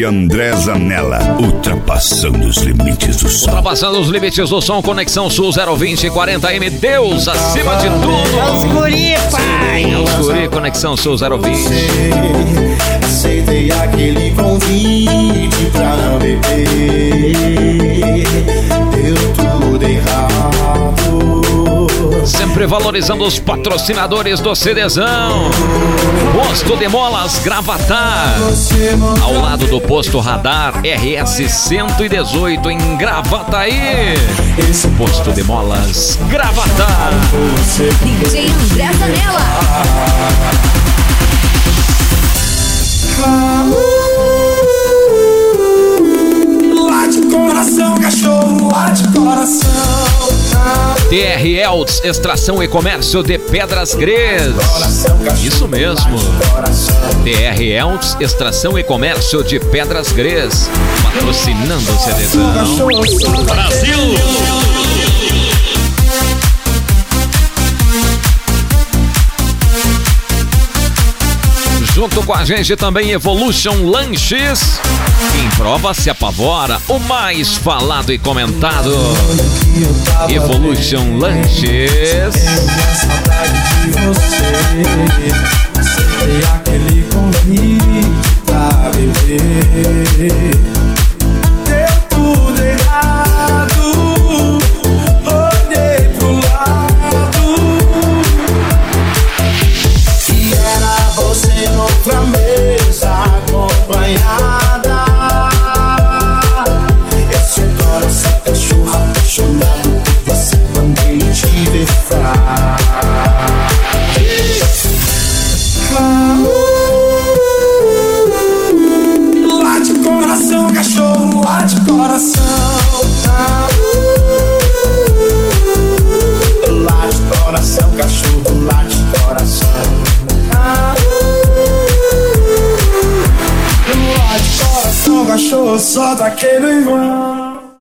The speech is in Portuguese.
André Zanella, ultrapassando os limites do som. Ultrapassando os limites do som, Conexão Sul 020 40M, Deus acima de tudo. É os guri, pai. É os guri, Conexão Sul 020. Aceitei aquele convite pra não beber. Deu tudo errado. Sempre valorizando os patrocinadores do CDzão. Posto de Molas Gravatar, ao lado do Posto Radar RS 118 em Gravataí. Posto de Molas Gravatar. DJ André Zanella. Late coração, cachorro, late coração. TR Eltz, Extração e Comércio de Pedras Grês. Isso mesmo. TR Eltz, Extração e Comércio de Pedras Grês, patrocinando o CDzão. Brasil! Junto com a gente também Evolution Lanches. Quem prova se apavora, o mais falado e comentado. Evolution Lanches. Aceitei aquele convite pra beber. Deu tudo errado. Olhei pro lado e era você noutra mesa acompanhada. Esse coração cachorro apaixonado por você, mandei te ver late coração, cachorro, late coração. Late coração, cachorro, late coração. Late coração, cachorro, só daquele irmão.